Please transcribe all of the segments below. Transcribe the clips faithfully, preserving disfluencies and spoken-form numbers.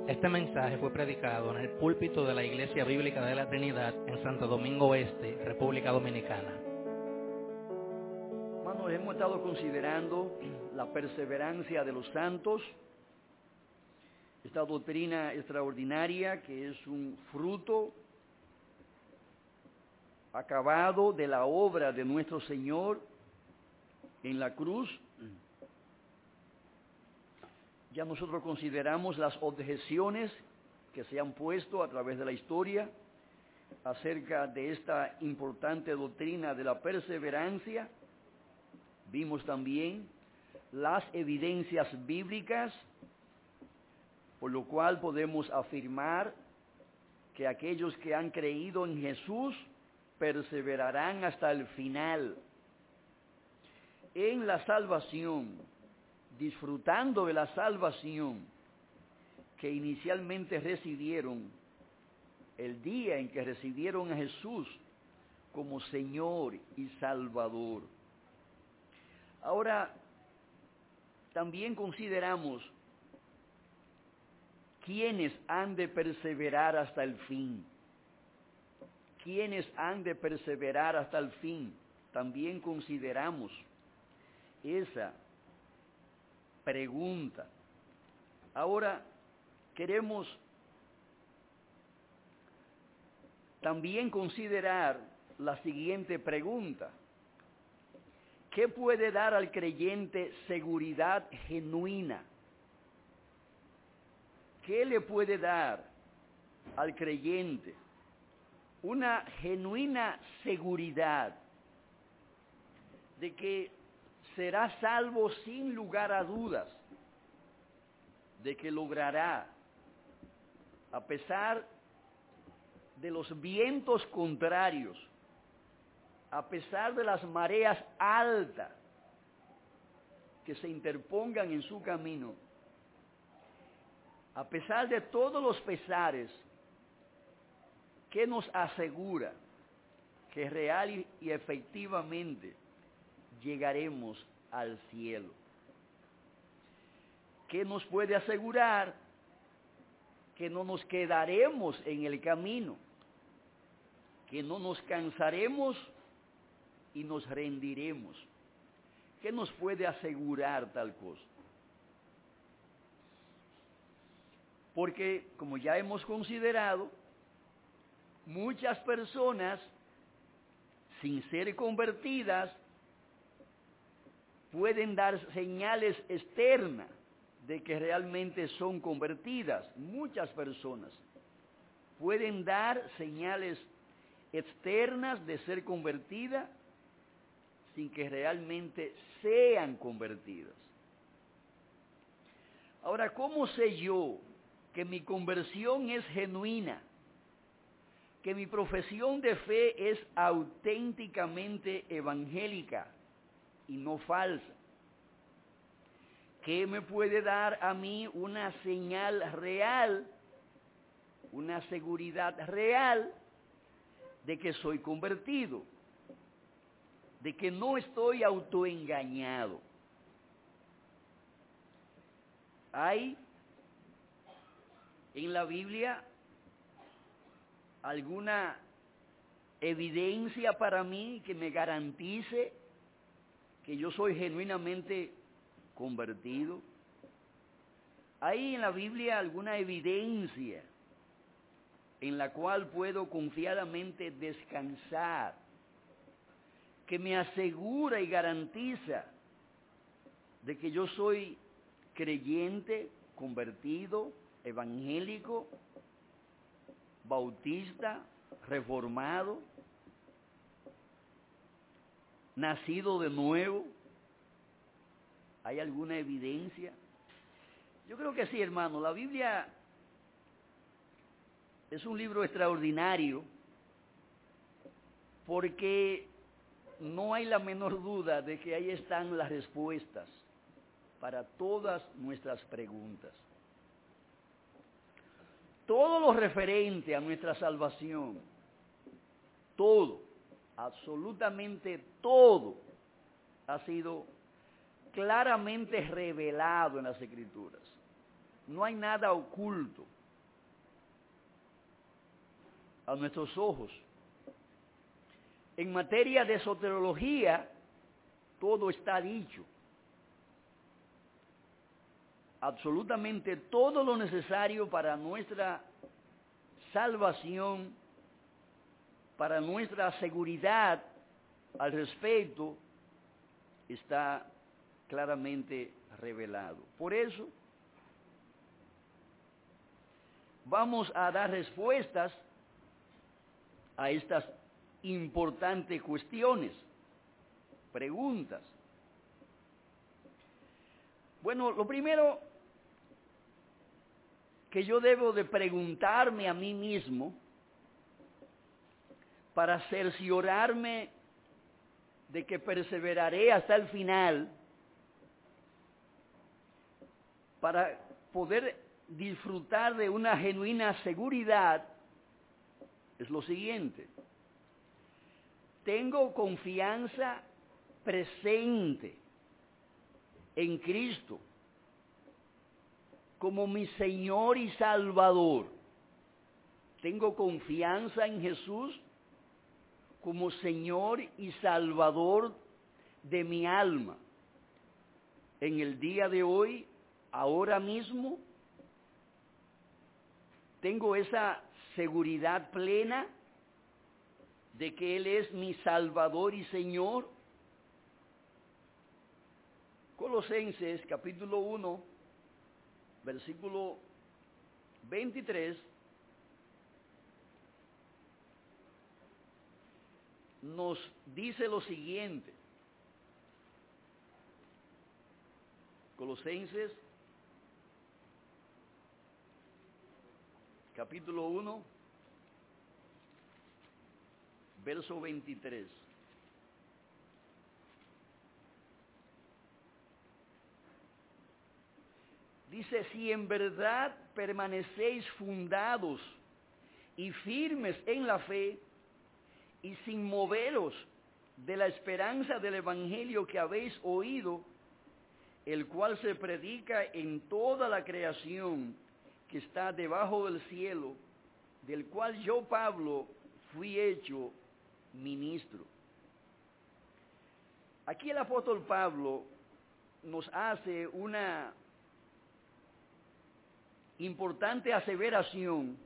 Este mensaje fue predicado en el púlpito de la Iglesia Bíblica de la Trinidad en Santo Domingo Este, República Dominicana. Hermanos, hemos estado considerando la perseverancia de los santos, esta doctrina extraordinaria que es un fruto acabado de la obra de nuestro Señor en la cruz. Ya nosotros consideramos las objeciones que se han puesto a través de la historia acerca de esta importante doctrina de la perseverancia. Vimos también las evidencias bíblicas, por lo cual podemos afirmar que aquellos que han creído en Jesús perseverarán hasta el final en la salvación, disfrutando de la salvación que inicialmente recibieron el día en que recibieron a Jesús como Señor y Salvador. Ahora, también consideramos quiénes han de perseverar hasta el fin. Quiénes han de perseverar hasta el fin. También consideramos esa pregunta. Ahora queremos también considerar la siguiente pregunta. ¿Qué puede dar al creyente seguridad genuina? ¿Qué le puede dar al creyente una genuina seguridad de que será salvo sin lugar a dudas, de que logrará, a pesar de los vientos contrarios, a pesar de las mareas altas que se interpongan en su camino, a pesar de todos los pesares, que nos asegura que real y, y efectivamente llegaremos al cielo? ¿Qué nos puede asegurar que no nos quedaremos en el camino, que no nos cansaremos y nos rendiremos? ¿Qué nos puede asegurar tal cosa? Porque, como ya hemos considerado, muchas personas, sin ser convertidas, pueden dar señales externas de que realmente son convertidas. Muchas personas pueden dar señales externas de ser convertidas sin que realmente sean convertidas. Ahora, ¿cómo sé yo que mi conversión es genuina? Que mi profesión de fe es auténticamente evangélica y no falsa. ¿Qué me puede dar a mí una señal real, una seguridad real de que soy convertido, de que no estoy autoengañado? Hay en la Biblia alguna evidencia para mí que me garantice que yo soy genuinamente convertido. ¿Hay en la Biblia alguna evidencia en la cual puedo confiadamente descansar, que me asegura y garantiza de que yo soy creyente, convertido, evangélico, bautista, reformado, nacido de nuevo? ¿Hay alguna evidencia? Yo creo que sí, hermano. La Biblia es un libro extraordinario porque no hay la menor duda de que ahí están las respuestas para todas nuestras preguntas. Todo lo referente a nuestra salvación, todo, absolutamente todo, ha sido claramente revelado en las Escrituras. No hay nada oculto. a nuestros ojos. En materia de soteriología, todo está dicho. Absolutamente todo lo necesario para nuestra salvación, para nuestra seguridad al respecto, está claramente revelado. Por eso, vamos a dar respuestas a estas importantes cuestiones, preguntas. Bueno, lo primero que yo debo de preguntarme a mí mismo para cerciorarme de que perseveraré hasta el final, para poder disfrutar de una genuina seguridad, es lo siguiente: tengo confianza presente en Cristo como mi Señor y Salvador. Tengo confianza en Jesús como Señor y Salvador de mi alma. En el día de hoy, ahora mismo, tengo esa seguridad plena de que Él es mi Salvador y Señor. Colosenses capítulo uno, versículo veintitrés, nos dice lo siguiente. Colosenses capítulo uno, verso veintitrés. Dice: si en verdad permanecéis fundados y firmes en la fe, y sin moveros de la esperanza del Evangelio que habéis oído, el cual se predica en toda la creación que está debajo del cielo, del cual yo, Pablo, fui hecho ministro. Aquí el apóstol Pablo nos hace una importante aseveración,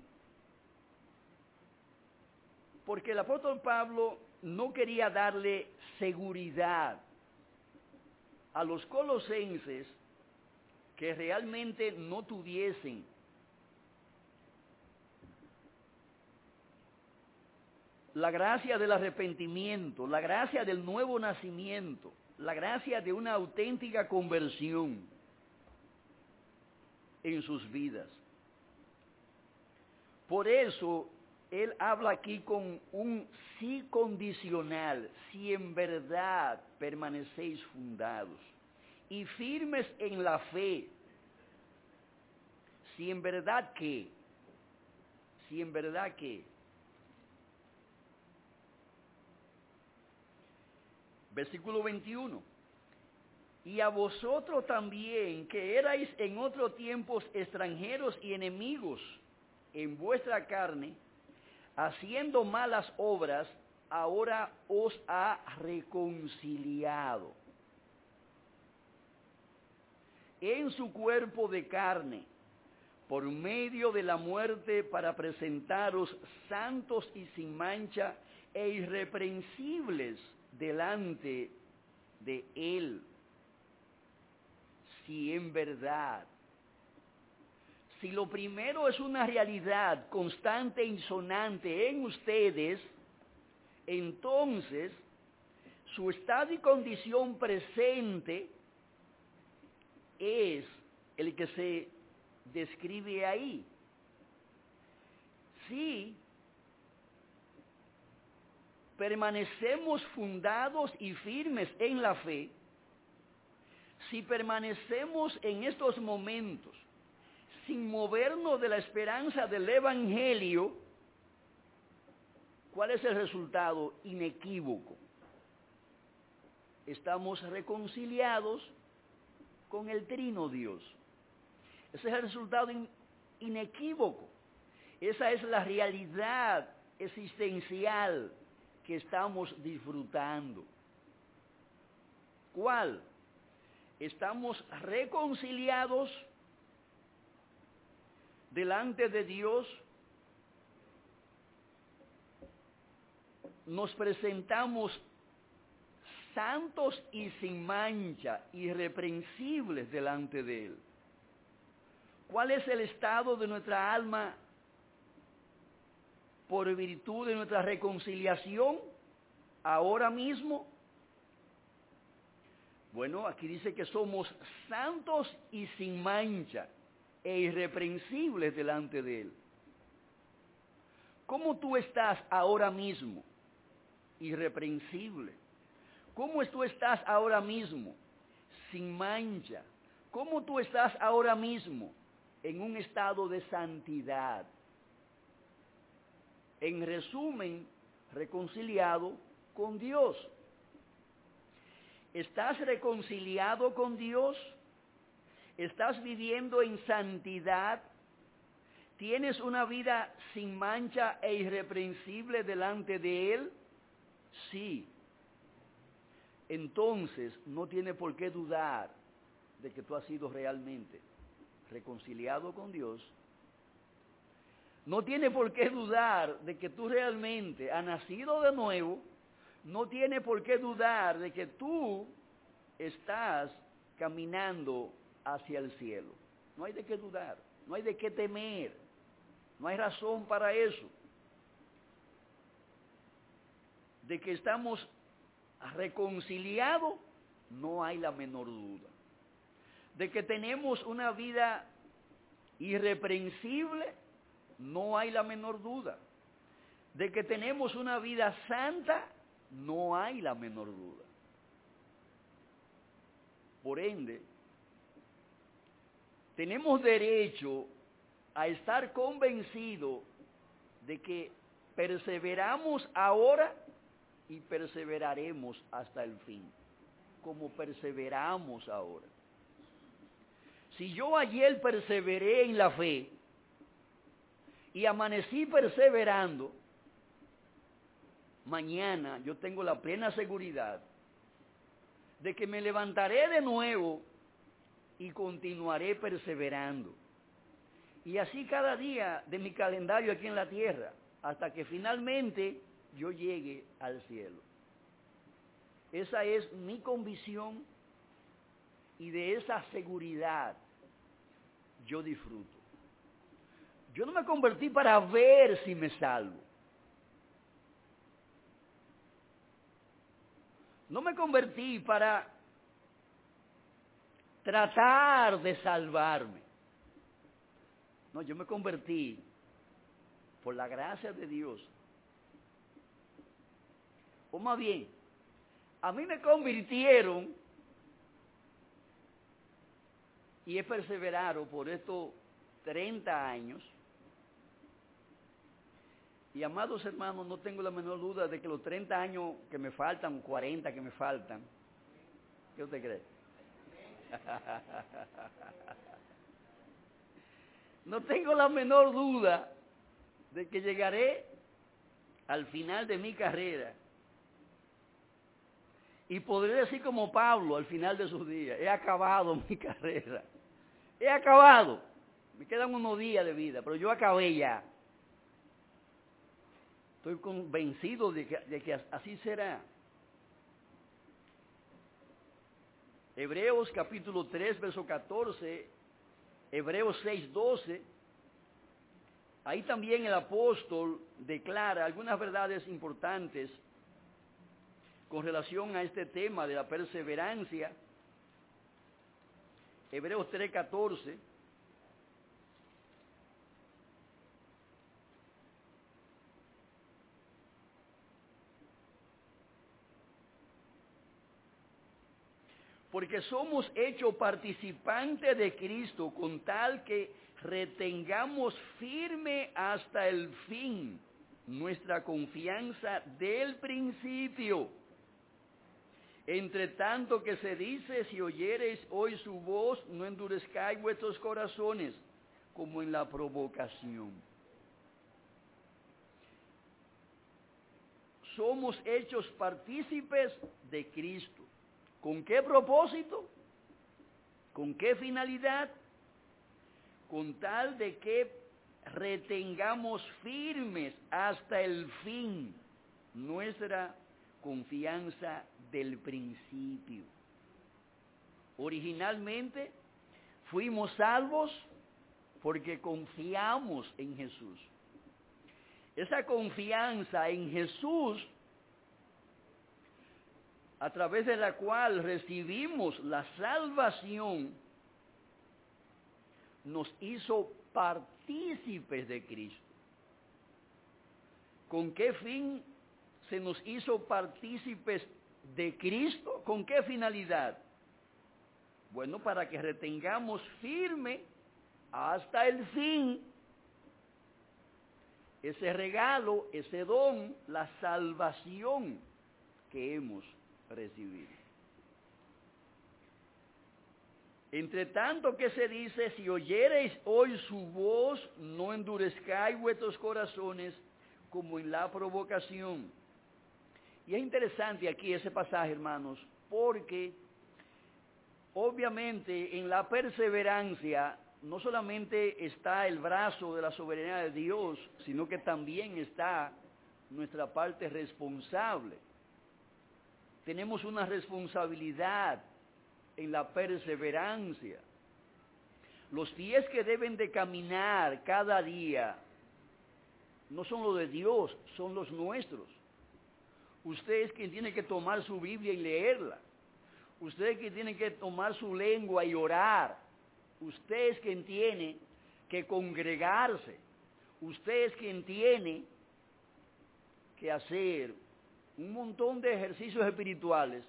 porque el apóstol Pablo no quería darle seguridad a los colosenses que realmente no tuviesen la gracia del arrepentimiento, la gracia del nuevo nacimiento, la gracia de una auténtica conversión en sus vidas. Por eso, él habla aquí con un sí condicional: si en verdad permanecéis fundados y firmes en la fe. Si en verdad qué, si en verdad qué. Versículo veintiuno. Y a vosotros también, que erais en otros tiempos extranjeros y enemigos en vuestra carne, haciendo malas obras, ahora os ha reconciliado en su cuerpo de carne, por medio de la muerte, para presentaros santos y sin mancha e irreprensibles delante de Él. Si en verdad, si lo primero es una realidad constante y sonante en ustedes, entonces su estado y condición presente es el que se describe ahí. Si permanecemos fundados y firmes en la fe, si permanecemos en estos momentos sin movernos de la esperanza del Evangelio, ¿cuál es el resultado? Inequívoco. Estamos reconciliados con el Trino Dios. Ese es el resultado in, inequívoco. Esa es la realidad existencial que estamos disfrutando. ¿Cuál? Estamos reconciliados delante de Dios, nos presentamos santos y sin mancha, irreprensibles delante de Él. ¿Cuál es el estado de nuestra alma por virtud de nuestra reconciliación ahora mismo? Bueno, aquí dice que somos santos y sin mancha e irreprensibles delante de Él. ¿Cómo tú estás ahora mismo? Irreprensible. ¿Cómo tú estás ahora mismo? Sin mancha. ¿Cómo tú estás ahora mismo? En un estado de santidad. En resumen, reconciliado con Dios. ¿Estás reconciliado con Dios? ¿Estás viviendo en santidad? ¿Tienes una vida sin mancha e irreprensible delante de Él? Sí. Entonces, no tiene por qué dudar de que tú has sido realmente reconciliado con Dios. No tiene por qué dudar de que tú realmente has nacido de nuevo. No tiene por qué dudar de que tú estás caminando hacia el cielo. No hay de qué dudar, no hay de qué temer, no hay razón para eso. De que estamos reconciliados, no hay la menor duda. De que tenemos una vida irreprensible, no hay la menor duda. De que tenemos una vida santa, no hay la menor duda. Por ende, tenemos derecho a estar convencidos de que perseveramos ahora y perseveraremos hasta el fin, como perseveramos ahora. Si yo ayer perseveré en la fe y amanecí perseverando, mañana yo tengo la plena seguridad de que me levantaré de nuevo y continuaré perseverando. Y así cada día de mi calendario aquí en la tierra, hasta que finalmente yo llegue al cielo. Esa es mi convicción y de esa seguridad yo disfruto. Yo no me convertí para ver si me salvo. No me convertí para tratar de salvarme. No, yo me convertí por la gracia de Dios. O más bien, a mí me convirtieron y he perseverado por estos treinta años. Y amados hermanos, no tengo la menor duda de que los treinta años que me faltan, cuarenta que me faltan, ¿qué usted cree? No tengo la menor duda de que llegaré al final de mi carrera y podré decir como Pablo al final de sus días: he acabado mi carrera, he acabado, me quedan unos días de vida, pero yo acabé ya. Estoy convencido de que, de que así será. Hebreos capítulo tres, verso catorce, Hebreos seis, doce, ahí también el apóstol declara algunas verdades importantes con relación a este tema de la perseverancia. Hebreos tres, catorce. Porque somos hechos participantes de Cristo con tal que retengamos firme hasta el fin nuestra confianza del principio. Entre tanto que se dice: si oyereis hoy su voz, no endurezcáis vuestros corazones, como en la provocación. somos hechos partícipes de Cristo. ¿Con qué propósito? ¿Con qué finalidad? Con tal de que retengamos firmes hasta el fin nuestra confianza del principio. Originalmente fuimos salvos porque confiamos en Jesús. Esa confianza en Jesús, a través de la cual recibimos la salvación, nos hizo partícipes de Cristo. ¿Con qué fin se nos hizo partícipes de Cristo? ¿Con qué finalidad? Bueno, para que retengamos firme hasta el fin ese regalo, ese don, la salvación que hemos recibido. Entre tanto que se dice, si oyereis hoy su voz, no endurezcáis vuestros corazones como en la provocación. Y es interesante aquí ese pasaje, hermanos, porque obviamente en la perseverancia no solamente está el brazo de la soberanía de Dios, sino que también está nuestra parte responsable. Tenemos una responsabilidad en la perseverancia. Los pies que deben de caminar cada día no son los de Dios, son los nuestros. Usted es quien tiene que tomar su Biblia y leerla. Usted es quien tiene que tomar su lengua y orar. Usted es quien tiene que congregarse. Usted es quien tiene que hacer un montón de ejercicios espirituales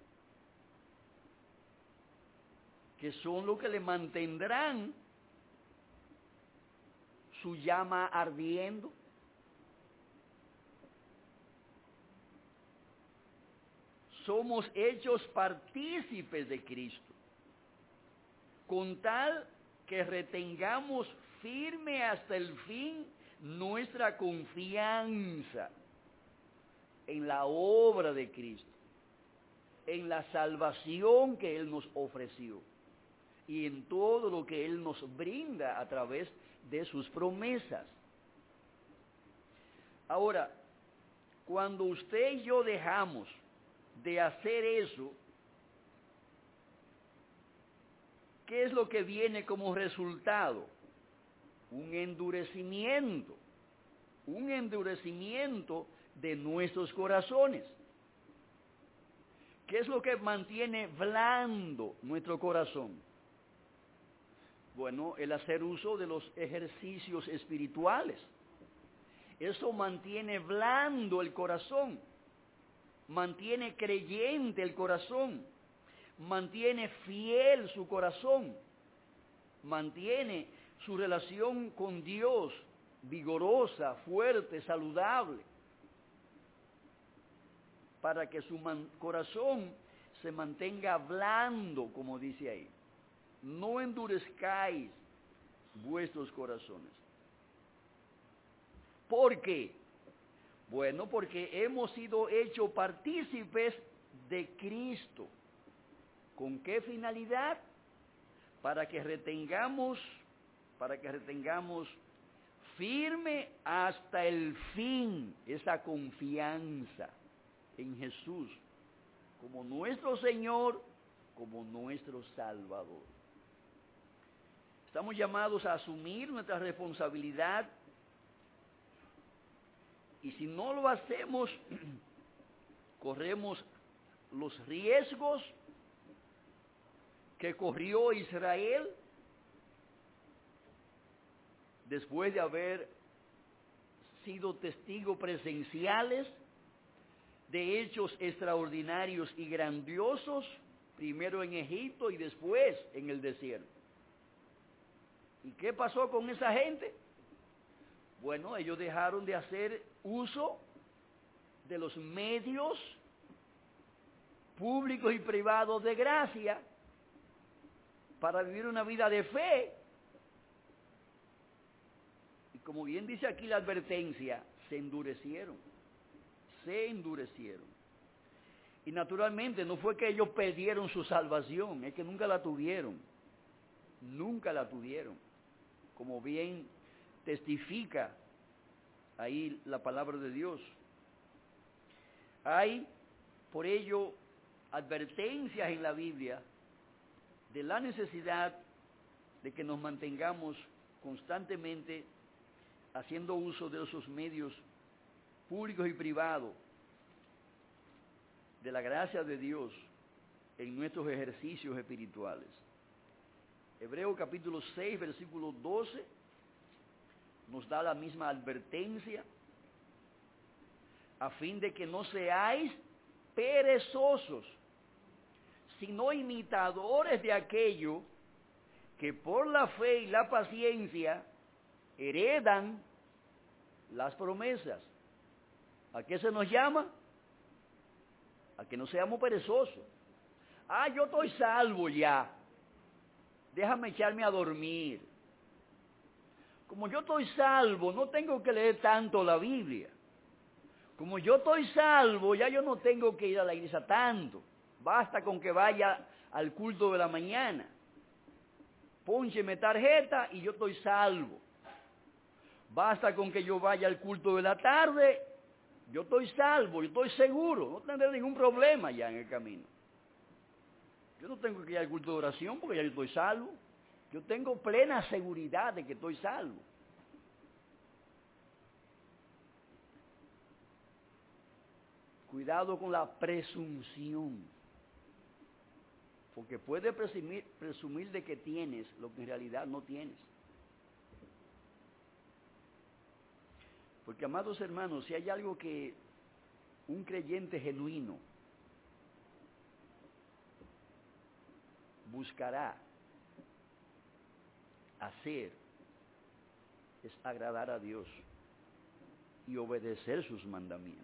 que son los que le mantendrán su llama ardiendo. Somos hechos partícipes de Cristo, con tal que retengamos firme hasta el fin nuestra confianza en la obra de Cristo, en la salvación que Él nos ofreció y en todo lo que Él nos brinda a través de sus promesas. Ahora, cuando usted y yo dejamos de hacer eso, ¿qué es lo que viene como resultado? Un endurecimiento, un endurecimiento de nuestros corazones. ¿Qué es lo que mantiene blando nuestro corazón? Bueno, el hacer uso de los ejercicios espirituales. Eso mantiene blando el corazón, mantiene creyente el corazón, mantiene fiel su corazón, mantiene su relación con Dios vigorosa, fuerte, saludable, para que su man- corazón se mantenga blando, como dice ahí. No endurezcáis vuestros corazones. ¿Por qué? Bueno, porque hemos sido hechos partícipes de Cristo. ¿Con qué finalidad? Para que retengamos, para que retengamos firme hasta el fin esa confianza en Jesús como nuestro Señor, como nuestro Salvador. Estamos llamados a asumir nuestra responsabilidad y si no lo hacemos, corremos los riesgos que corrió Israel después de haber sido testigos presenciales de hechos extraordinarios y grandiosos, primero en Egipto y después en el desierto. ¿Y qué pasó con esa gente? Bueno, ellos dejaron de hacer uso de los medios públicos y privados de gracia para vivir una vida de fe. Y como bien dice aquí la advertencia, se endurecieron, se endurecieron. Y naturalmente no fue que ellos perdieron su salvación, es que nunca la tuvieron. Nunca la tuvieron. Como bien testifica ahí la palabra de Dios. Hay, por ello, advertencias en la Biblia de la necesidad de que nos mantengamos constantemente haciendo uso de esos medios públicos y privados de la gracia de Dios en nuestros ejercicios espirituales. Hebreo capítulo seis, versículo doce, nos da la misma advertencia, a fin de que no seáis perezosos, sino imitadores de aquello que por la fe y la paciencia heredan las promesas. ¿A qué se nos llama? A que no seamos perezosos. Ah, yo estoy salvo ya. Déjame echarme a dormir. Como yo estoy salvo, no tengo que leer tanto la Biblia. Como yo estoy salvo, ya yo no tengo que ir a la iglesia tanto. Basta con que vaya al culto de la mañana. Póncheme tarjeta y yo estoy salvo. Basta con que yo vaya al culto de la tarde, yo estoy salvo, yo estoy seguro, no tendré ningún problema ya en el camino. Yo no tengo que ir al culto de oración porque ya yo estoy salvo. Yo tengo plena seguridad de que estoy salvo. Cuidado con la presunción, porque puedes presumir, presumir de que tienes lo que en realidad no tienes. Porque, amados hermanos, si hay algo que un creyente genuino buscará hacer, es agradar a Dios y obedecer sus mandamientos.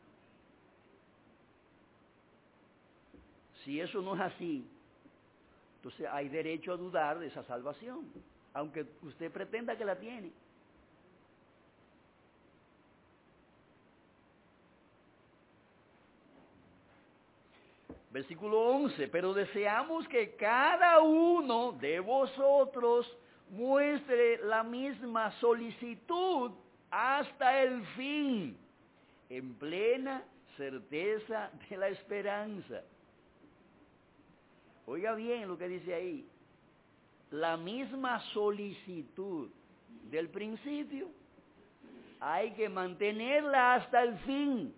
Si eso no es así, entonces hay derecho a dudar de esa salvación, aunque usted pretenda que la tiene. Versículo once, pero deseamos que cada uno de vosotros muestre la misma solicitud hasta el fin, en plena certeza de la esperanza. Oiga bien lo que dice ahí, la misma solicitud del principio, hay que mantenerla hasta el fin.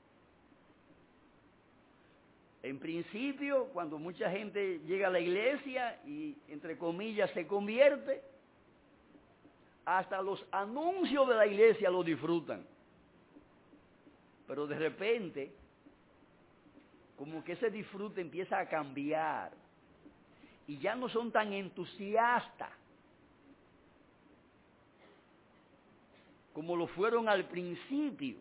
En principio, cuando mucha gente llega a la iglesia y, entre comillas, se convierte, hasta los anuncios de la iglesia lo disfrutan. Pero de repente, como que ese disfrute empieza a cambiar y ya no son tan entusiastas como lo fueron al principio.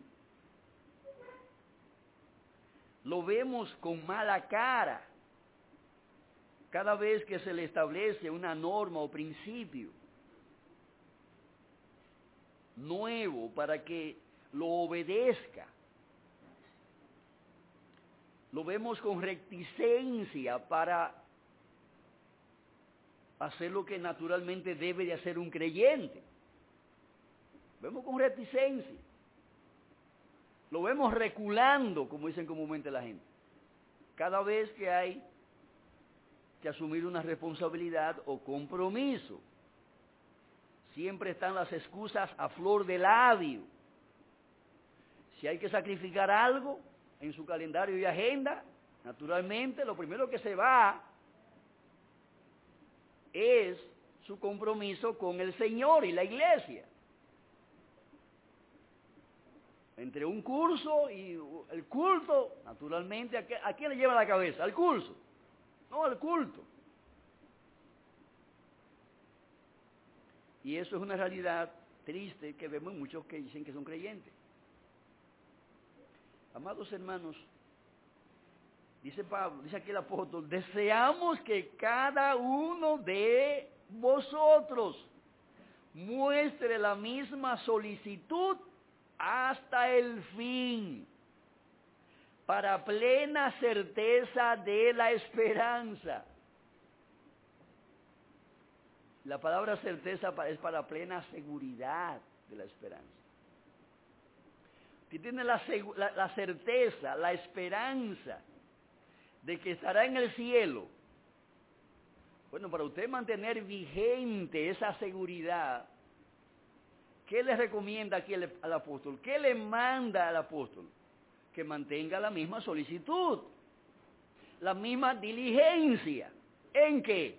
Lo vemos con mala cara cada vez que se le establece una norma o principio nuevo para que lo obedezca. Lo vemos con reticencia para hacer lo que naturalmente debe de hacer un creyente. Vemos con reticencia. Lo vemos reculando, como dicen comúnmente la gente. Cada vez que hay que asumir una responsabilidad o compromiso, siempre están las excusas a flor de labio. Si hay que sacrificar algo en su calendario y agenda, naturalmente lo primero que se va es su compromiso con el Señor y la iglesia. Entre un curso y el culto, naturalmente, ¿a, qué, ¿a quién le lleva la cabeza? ¿Al curso? No, al culto. Y eso es una realidad triste que vemos en muchos que dicen que son creyentes. Amados hermanos, dice Pablo, dice aquí el apóstol, deseamos que cada uno de vosotros muestre la misma solicitud hasta el fin. para plena certeza de la esperanza. La palabra certeza es para plena seguridad de la esperanza. Usted tiene la, la, la certeza, la esperanza de que estará en el cielo. Bueno, para usted mantener vigente esa seguridad, ¿qué le recomienda aquí al, al apóstol? ¿Qué le manda al apóstol? Que mantenga la misma solicitud, la misma diligencia. ¿En qué?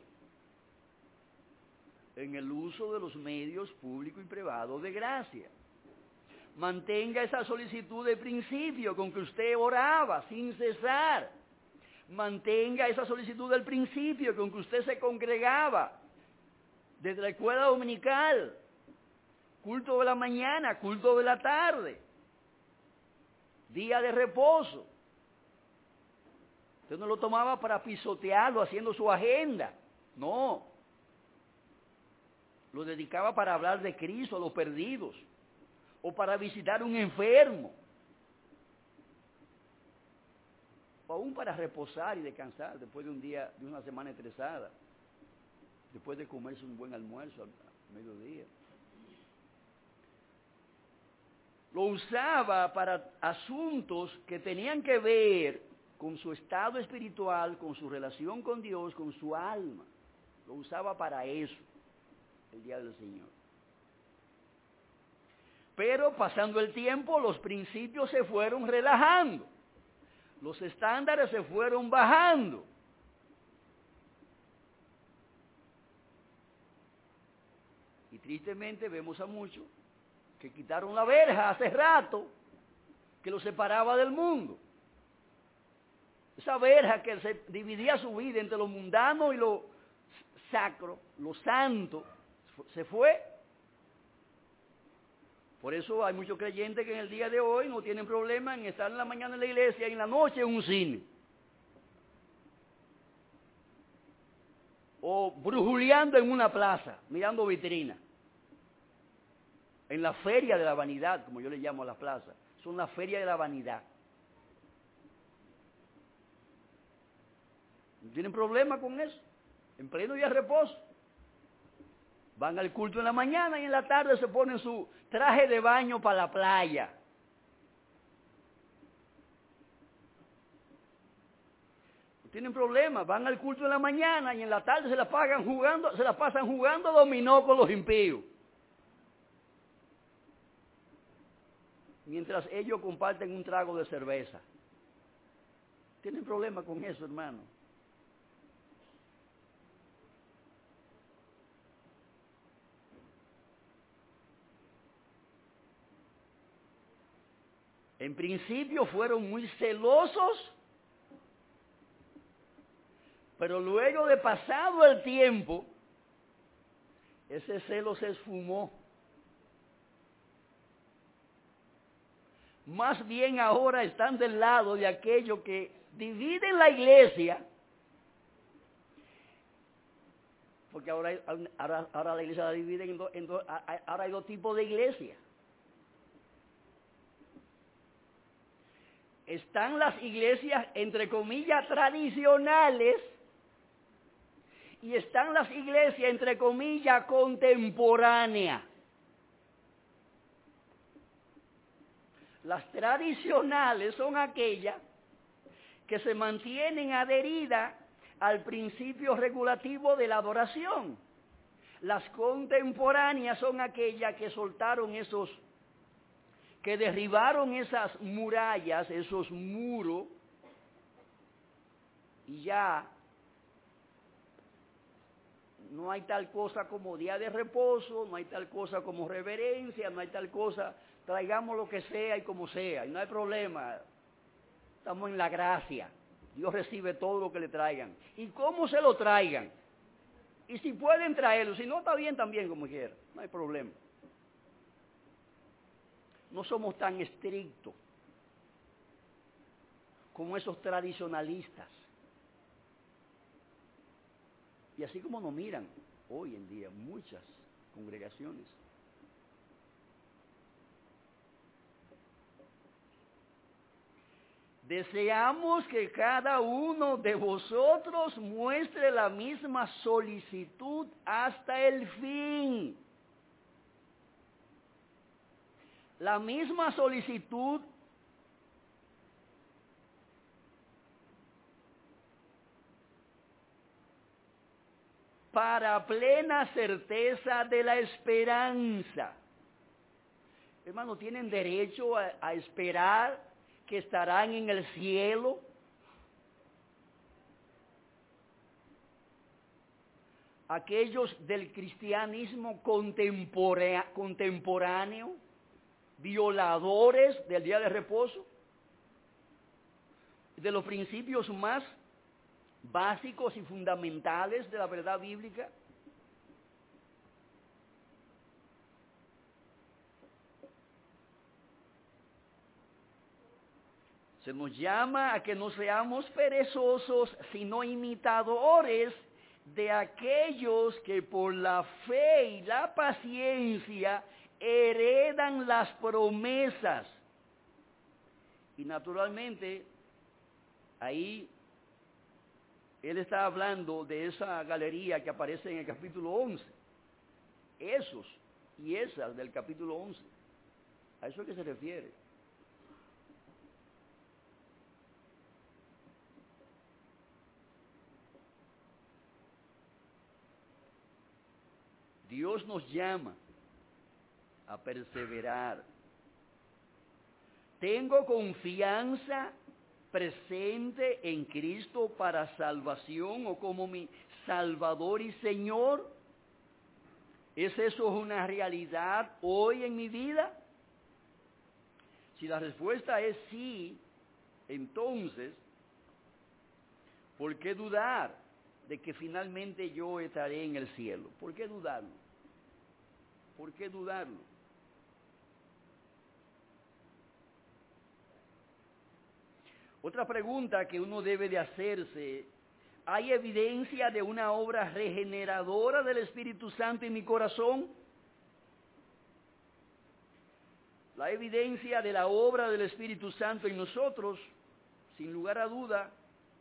En el uso de los medios públicos y privados de gracia. Mantenga esa solicitud de principio con que usted oraba sin cesar. Mantenga esa solicitud del principio con que usted se congregaba desde la escuela dominical, culto de la mañana, culto de la tarde, día de reposo. Usted no lo tomaba para pisotearlo haciendo su agenda, no. Lo dedicaba para hablar de Cristo a los perdidos o para visitar a un enfermo, o aún para reposar y descansar después de un día, de una semana estresada, después de comerse un buen almuerzo al mediodía. Lo usaba para asuntos que tenían que ver con su estado espiritual, con su relación con Dios, con su alma. Lo usaba para eso, el día del Señor. Pero pasando el tiempo, los principios se fueron relajando. Los estándares se fueron bajando. Y tristemente vemos a muchos que quitaron la verja hace rato que los separaba del mundo. Esa verja que se dividía su vida entre lo mundano y lo sacro, lo santo, se fue. Por eso hay muchos creyentes que en el día de hoy no tienen problema en estar en la mañana en la iglesia y en la noche en un cine. O brujuleando en una plaza, mirando vitrina. En la feria de la vanidad, como yo le llamo a la plaza. Son la feria de la vanidad. ¿No tienen problema con eso? En pleno día de reposo. Van al culto en la mañana y en la tarde se ponen su traje de baño para la playa. No tienen problema, van al culto en la mañana y en la tarde se la pagan jugando, se la pasan jugando dominó con los impíos. Mientras ellos comparten un trago de cerveza. ¿Tienen problema con eso, hermano? En principio fueron muy celosos, pero luego de pasado el tiempo, ese celo se esfumó. Más bien ahora están del lado de aquellos que dividen la iglesia, porque ahora, hay, ahora, ahora la iglesia la dividen en dos, en dos, ahora hay dos tipos de iglesias. Están las iglesias, entre comillas, tradicionales, y están las iglesias, entre comillas, contemporáneas. Las tradicionales son aquellas que se mantienen adheridas al principio regulativo de la adoración. Las contemporáneas son aquellas que soltaron esos, que derribaron esas murallas, esos muros, y ya no hay tal cosa como día de reposo, no hay tal cosa como reverencia, no hay tal cosa, traigamos lo que sea y como sea, y no hay problema, estamos en la gracia, Dios recibe todo lo que le traigan, y cómo se lo traigan, y si pueden traerlo, si no está bien también como quiera, no hay problema. No somos tan estrictos como esos tradicionalistas. Y así como nos miran hoy en día muchas congregaciones. deseamos que cada uno de vosotros muestre la misma solicitud hasta el fin. La misma solicitud para plena certeza de la esperanza. Hermano, ¿tienen derecho a, a esperar que estarán en el cielo? Aquellos del cristianismo contemporáneo, contemporáneo, violadores del día de reposo, de los principios más básicos y fundamentales de la verdad bíblica. Se nos llama a que no seamos perezosos, sino imitadores de aquellos que por la fe y la paciencia heredan las promesas. Y naturalmente, ahí él está hablando de esa galería que aparece en el capítulo once. Esos y esas del capítulo once. A eso es que se refiere. Dios nos llama a perseverar. Tengo confianza presente en Cristo para salvación o como mi Salvador y Señor. ¿Es eso una realidad hoy en mi vida? Si la respuesta es sí, entonces, ¿por qué dudar de que finalmente yo estaré en el cielo? ¿Por qué dudarlo? ¿Por qué dudarlo? Otra pregunta que uno debe de hacerse: ¿hay evidencia de una obra regeneradora del Espíritu Santo en mi corazón? La evidencia de la obra del Espíritu Santo en nosotros, sin lugar a duda,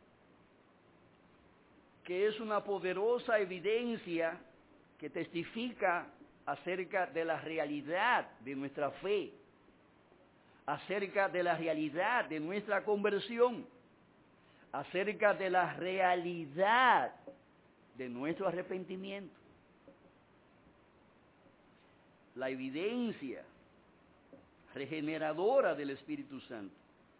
que es una poderosa evidencia que testifica acerca de la realidad de nuestra fe, acerca de la realidad de nuestra conversión, acerca de la realidad de nuestro arrepentimiento. La evidencia regeneradora del Espíritu Santo.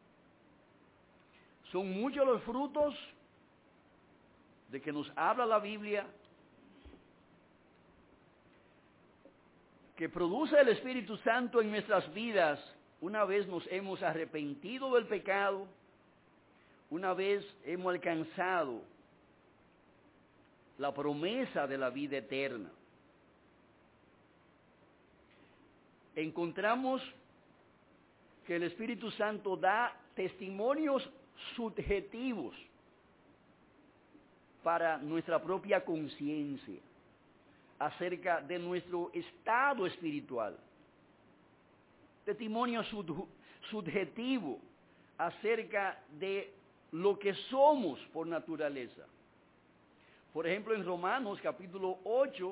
Son muchos los frutos de que nos habla la Biblia, que produce el Espíritu Santo en nuestras vidas una vez nos hemos arrepentido del pecado, una vez hemos alcanzado la promesa de la vida eterna. Encontramos que el Espíritu Santo da testimonios subjetivos para nuestra propia conciencia acerca de nuestro estado espiritual. Testimonio sub- subjetivo acerca de lo que somos por naturaleza. Por ejemplo, en Romanos capítulo ocho,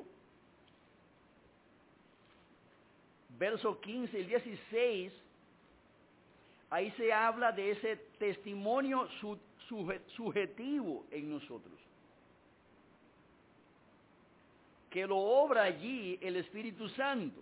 verso quince y dieciséis, ahí se habla de ese testimonio sub- suje- subjetivo en nosotros, que lo obra allí el Espíritu Santo.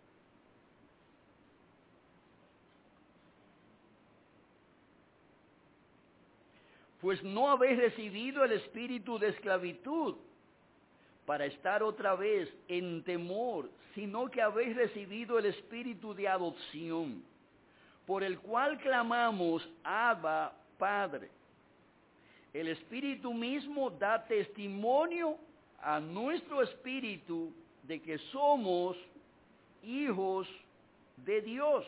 Pues no habéis recibido el espíritu de esclavitud para estar otra vez en temor, sino que habéis recibido el espíritu de adopción, por el cual clamamos, Abba, Padre. El Espíritu mismo da testimonio a nuestro espíritu de que somos hijos de Dios.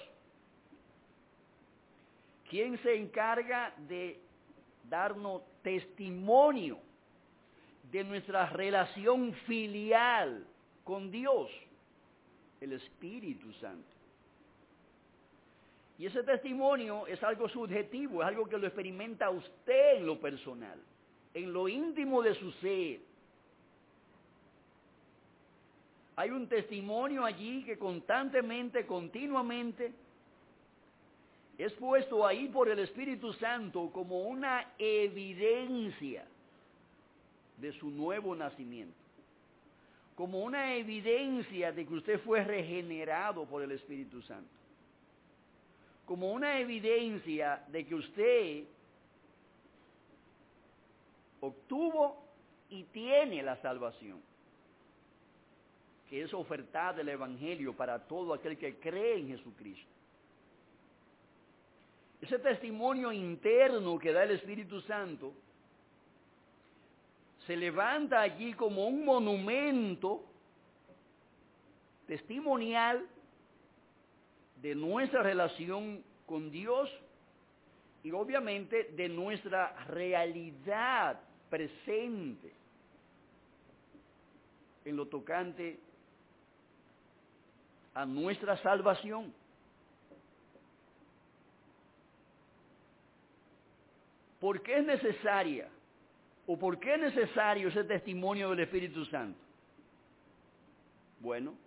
¿Quién se encarga de darnos testimonio de nuestra relación filial con Dios? El Espíritu Santo. Y ese testimonio es algo subjetivo, es algo que lo experimenta usted en lo personal, en lo íntimo de su ser. Hay un testimonio allí que constantemente, continuamente, es puesto ahí por el Espíritu Santo como una evidencia de su nuevo nacimiento, como una evidencia de que usted fue regenerado por el Espíritu Santo, como una evidencia de que usted obtuvo y tiene la salvación, que es ofertada del Evangelio para todo aquel que cree en Jesucristo. Ese testimonio interno que da el Espíritu Santo se levanta allí como un monumento testimonial de nuestra relación con Dios y obviamente de nuestra realidad presente en lo tocante a nuestra salvación. ¿Por qué es necesaria o por qué es necesario ese testimonio del Espíritu Santo? Bueno,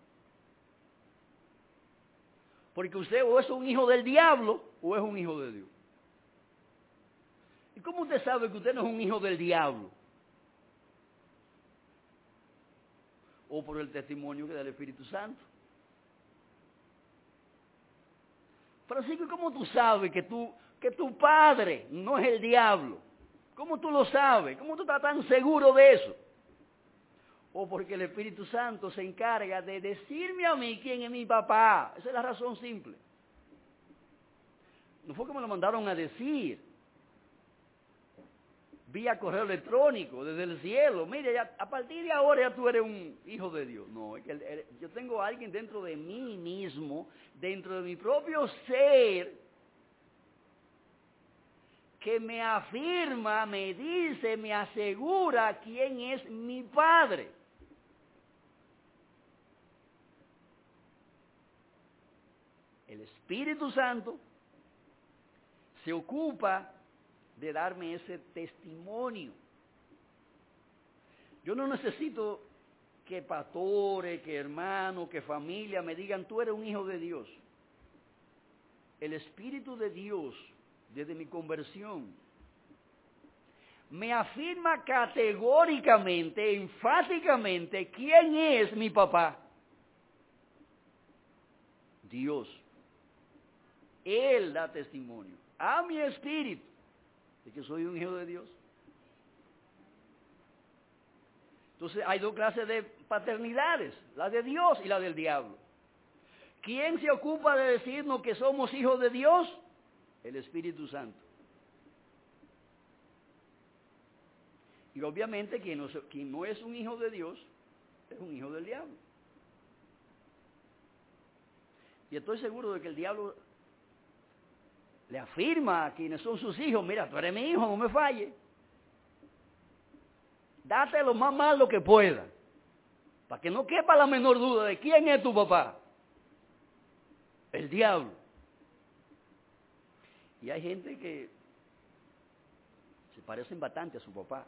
porque usted o es un hijo del diablo o es un hijo de Dios. ¿Y cómo usted sabe que usted no es un hijo del diablo? O por el testimonio que da el Espíritu Santo. Francisco, ¿cómo tú sabes que, tú, que tu padre no es el diablo? ¿Cómo tú lo sabes? ¿Cómo tú estás tan seguro de eso? O porque el Espíritu Santo se encarga de decirme a mí quién es mi papá. Esa es la razón simple. No fue que me lo mandaron a decir vía correo electrónico, desde el cielo. Mire, ya, a partir de ahora ya tú eres un hijo de Dios. No, es que yo tengo a alguien dentro de mí mismo, dentro de mi propio ser, que me afirma, me dice, me asegura quién es mi Padre. El Espíritu Santo se ocupa de darme ese testimonio. Yo no necesito que pastores, que hermanos, que familia me digan, tú eres un hijo de Dios. El Espíritu de Dios, desde mi conversión, me afirma categóricamente, enfáticamente, quién es mi papá. Dios. Él da testimonio a mi espíritu de que soy un hijo de Dios. Entonces hay dos clases de paternidades, la de Dios y la del diablo. ¿Quién se ocupa de decirnos que somos hijos de Dios? El Espíritu Santo. Y obviamente quien no, quien no es un hijo de Dios es un hijo del diablo. Y estoy seguro de que el diablo le afirma a quienes son sus hijos, mira, tú eres mi hijo, no me falles. Date lo más malo que pueda, para que no quepa la menor duda de quién es tu papá. El diablo. Y hay gente que se parecen bastante a su papá.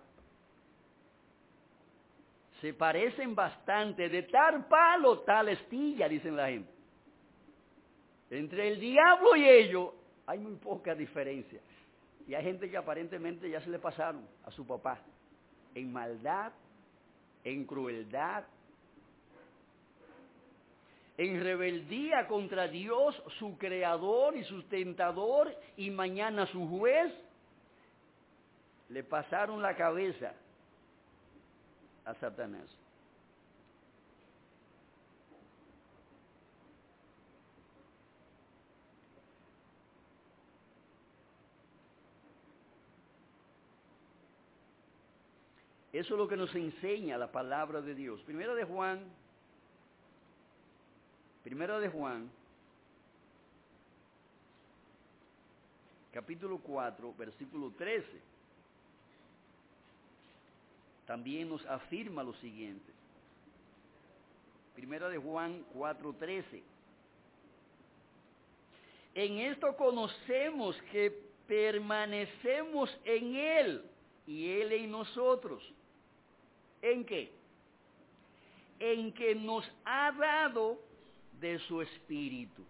Se parecen bastante, de tal palo, tal astilla, dicen la gente. Entre el diablo y ellos hay muy poca diferencia. Y hay gente que aparentemente ya se le pasaron a su papá. En maldad, en crueldad, en rebeldía contra Dios, su creador y sustentador, y mañana su juez, le pasaron la cabeza a Satanás. Eso es lo que nos enseña la palabra de Dios. Primera de Juan, Primera de Juan, capítulo cuatro, versículo trece, también nos afirma lo siguiente. Primera de Juan cuatro, trece. En esto conocemos que permanecemos en Él y Él en nosotros. ¿En qué? En que nos ha dado de su Espíritu.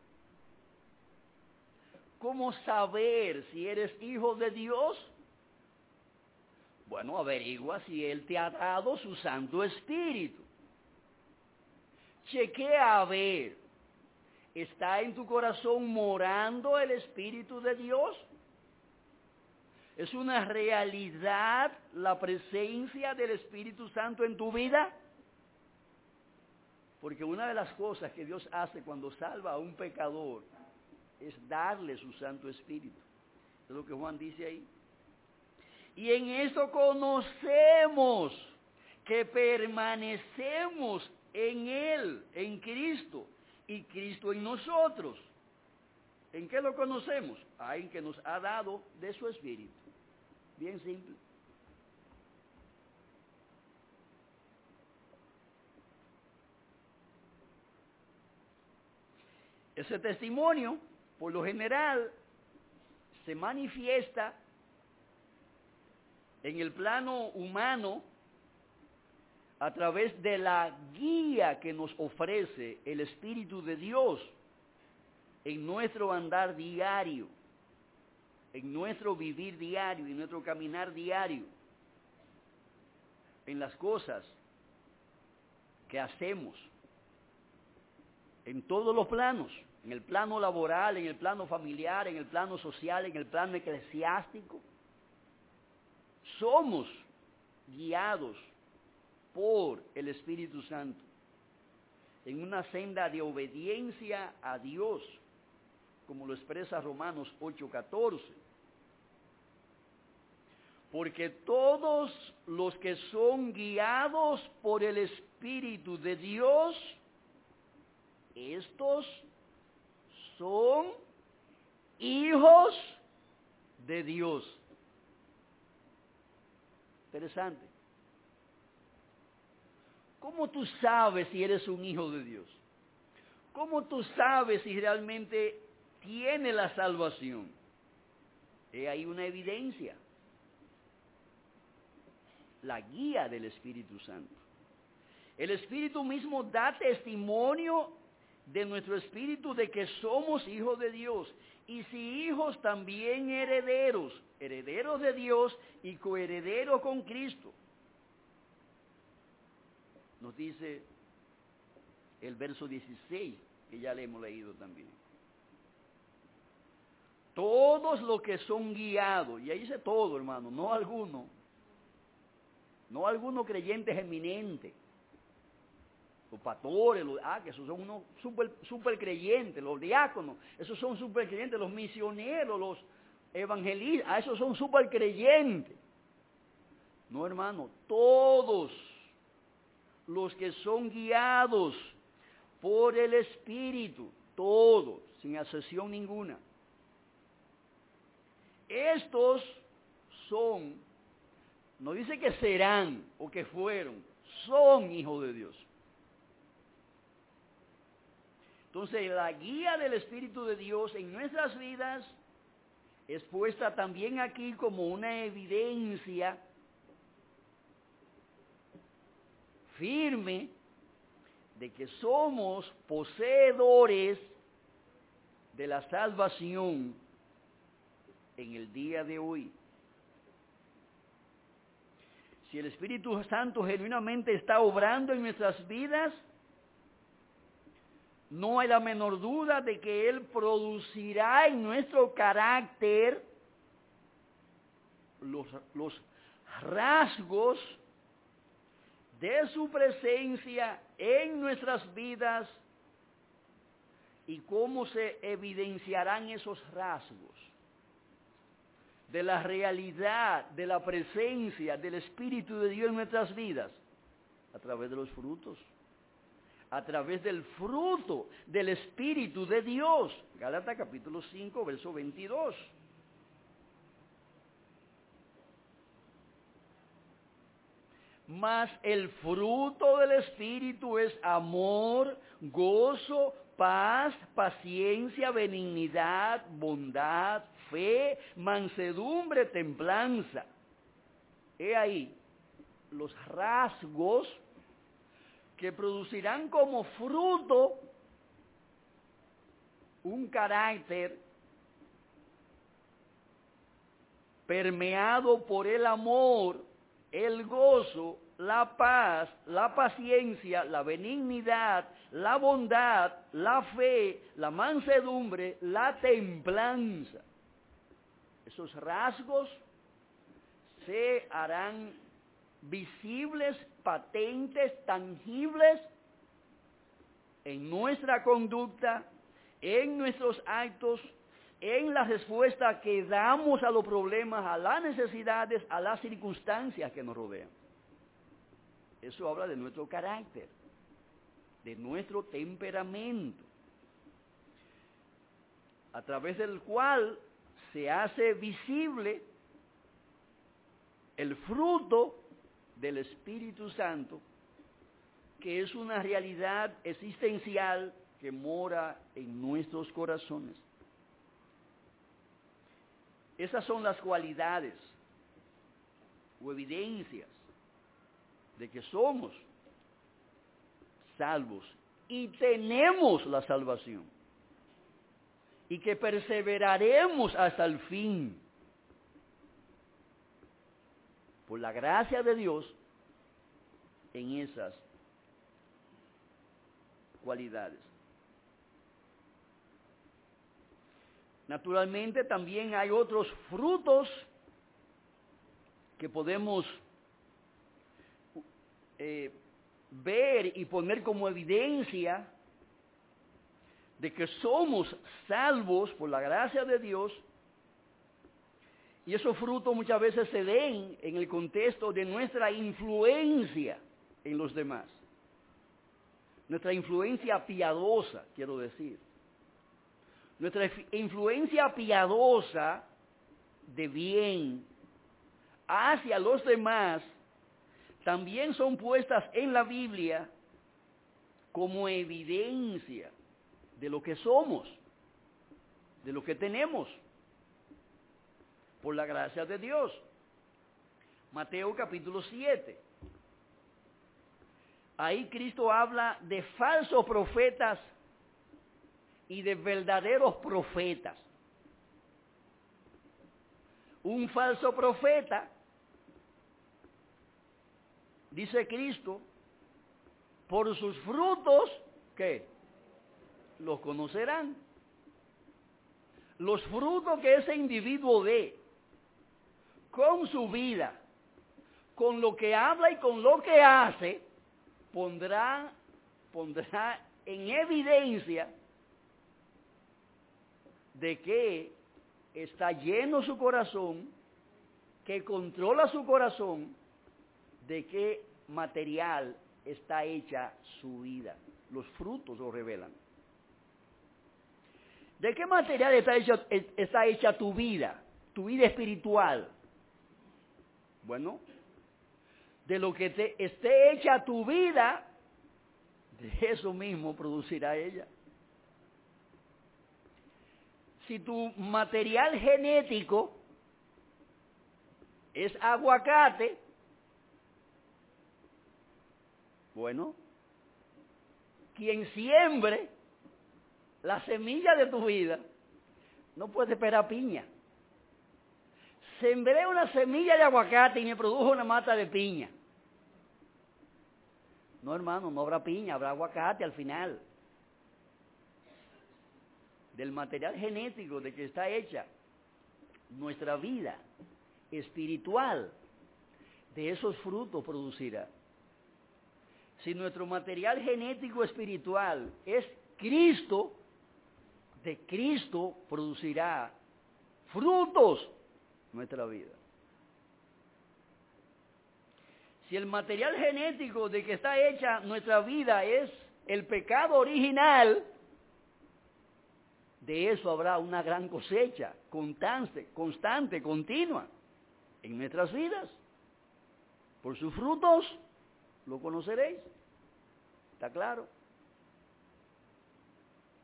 ¿Cómo saber si eres hijo de Dios? Bueno, averigua si Él te ha dado su Santo Espíritu. Chequea a ver, ¿está en tu corazón morando el Espíritu de Dios? ¿Es una realidad la presencia del Espíritu Santo en tu vida? Porque una de las cosas que Dios hace cuando salva a un pecador es darle su Santo Espíritu. Es lo que Juan dice ahí. Y en eso conocemos que permanecemos en Él, en Cristo, y Cristo en nosotros. ¿En qué lo conocemos? Ah, en que nos ha dado de su Espíritu. Bien simple. Ese testimonio, por lo general, se manifiesta en el plano humano a través de la guía que nos ofrece el Espíritu de Dios en nuestro andar diario, en nuestro vivir diario, en nuestro caminar diario, en las cosas que hacemos, en todos los planos, en el plano laboral, en el plano familiar, en el plano social, en el plano eclesiástico. Somos guiados por el Espíritu Santo en una senda de obediencia a Dios, como lo expresa Romanos ocho catorce. Porque todos los que son guiados por el Espíritu de Dios, estos son hijos de Dios. Interesante. ¿Cómo tú sabes si eres un hijo de Dios? ¿Cómo tú sabes si realmente tiene la salvación? He ahí una evidencia. La guía del Espíritu Santo. El Espíritu mismo da testimonio de nuestro espíritu de que somos hijos de Dios. Y si hijos, también herederos. Herederos de Dios y coherederos con Cristo. Nos dice el verso dieciséis, que ya le hemos leído también. Todos los que son guiados, y ahí dice todo, hermano, no alguno, no algunos creyentes eminentes, los pastores, los, ah, que esos son unos super, super creyentes, los diáconos, esos son super creyentes, los misioneros, los evangelistas, ah, esos son super creyentes. No, hermano, todos los que son guiados por el Espíritu, todos, sin excepción ninguna. Estos son, no dice que serán o que fueron, son hijos de Dios. Entonces, la guía del Espíritu de Dios en nuestras vidas es puesta también aquí como una evidencia firme de que somos poseedores de la salvación en el día de hoy. Si el Espíritu Santo genuinamente está obrando en nuestras vidas, no hay la menor duda de que Él producirá en nuestro carácter los, los rasgos de su presencia en nuestras vidas y cómo se evidenciarán esos rasgos de la realidad, de la presencia del Espíritu de Dios en nuestras vidas, a través de los frutos, a través del fruto del Espíritu de Dios. Gálatas capítulo cinco, verso veintidós. Mas el fruto del Espíritu es amor, gozo, paz, paciencia, benignidad, bondad, fe, mansedumbre, templanza. He ahí los rasgos que producirán como fruto un carácter permeado por el amor, el gozo, la paz, la paciencia, la benignidad, la bondad, la fe, la mansedumbre, la templanza. Esos rasgos se harán visibles, patentes, tangibles en nuestra conducta, en nuestros actos, en la respuesta que damos a los problemas, a las necesidades, a las circunstancias que nos rodean. Eso habla de nuestro carácter, de nuestro temperamento, a través del cual se hace visible el fruto del Espíritu Santo, que es una realidad existencial que mora en nuestros corazones. Esas son las cualidades o evidencias de que somos salvos y tenemos la salvación y que perseveraremos hasta el fin por la gracia de Dios en esas cualidades. Naturalmente también hay otros frutos que podemos eh, ver y poner como evidencia de que somos salvos por la gracia de Dios, y esos frutos muchas veces se ven en el contexto de nuestra influencia en los demás, nuestra influencia piadosa, quiero decir. Nuestra influencia piadosa de bien hacia los demás también son puestas en la Biblia como evidencia de lo que somos, de lo que tenemos, por la gracia de Dios. Mateo capítulo siete. Ahí Cristo habla de falsos profetas y de verdaderos profetas. Un falso profeta, dice Cristo, por sus frutos, ¿qué? Los conocerán. Los frutos que ese individuo dé con su vida, con lo que habla y con lo que hace, pondrá, pondrá en evidencia de que está lleno su corazón, que controla su corazón, de qué material está hecha su vida. Los frutos lo revelan. ¿De qué material está hecha, está hecha tu vida, tu vida espiritual? Bueno, de lo que te esté hecha tu vida, de eso mismo producirá ella. Si tu material genético es aguacate, bueno, quien siembre la semilla de tu vida no puede esperar piña. Sembré una semilla de aguacate y me produjo una mata de piña. No, hermano, no habrá piña, habrá aguacate al final. Del material genético de que está hecha nuestra vida espiritual, de esos frutos producirá. Si nuestro material genético espiritual es Cristo, de Cristo producirá frutos nuestra vida. Si el material genético de que está hecha nuestra vida es el pecado original, de eso habrá una gran cosecha constante, constante, continua en nuestras vidas. Por sus frutos lo conoceréis. ¿Está claro?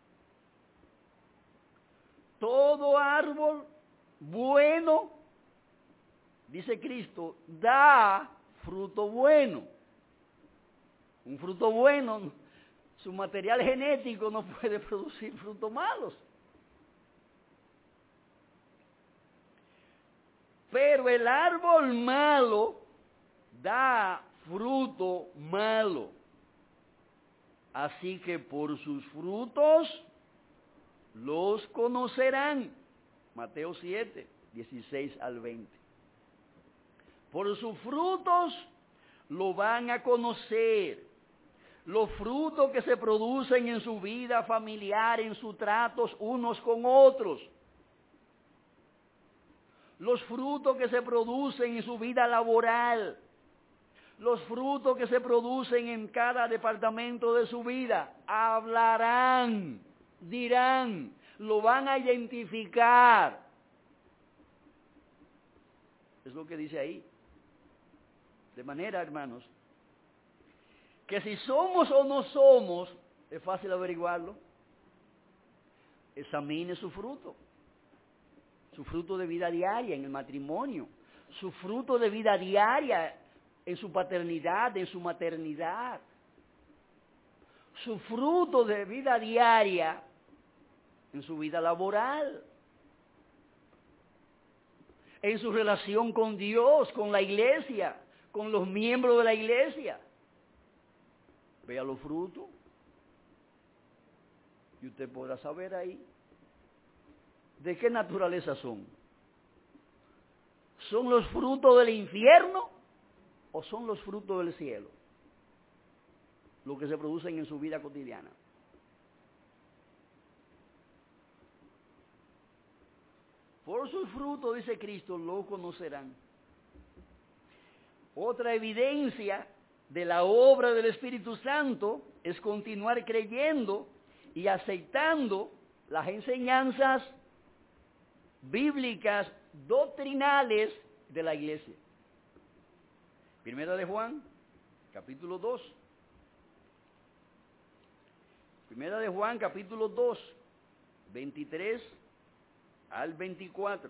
todo árbol bueno, dice Cristo, da fruto bueno. Un fruto bueno, su material genético no puede producir frutos malos. Pero el árbol malo da fruto malo. Así que por sus frutos los conocerán. Mateo siete, dieciséis al veinte. Por sus frutos lo van a conocer. Los frutos que se producen en su vida familiar, en sus tratos unos con otros. Los frutos que se producen en su vida laboral. Los frutos que se producen en cada departamento de su vida. Hablarán, dirán, lo van a identificar. Es lo que dice ahí. De manera, hermanos, que si somos o no somos, es fácil averiguarlo. Examine su fruto. Su fruto de vida diaria en el matrimonio. Su fruto de vida diaria en su paternidad, en su maternidad. Su fruto de vida diaria en su vida laboral. En su relación con Dios, con la iglesia, con los miembros de la iglesia. Vea los frutos. Y usted podrá saber ahí de qué naturaleza son. ¿Son los frutos del infierno o son los frutos del cielo? Lo que se producen en su vida cotidiana. Por sus frutos, dice Cristo, lo conocerán. Otra evidencia de la obra del Espíritu Santo es continuar creyendo y aceptando las enseñanzas bíblicas, doctrinales de la iglesia. Primera de Juan, capítulo dos. Primera de Juan, capítulo dos, veintitrés al veinticuatro.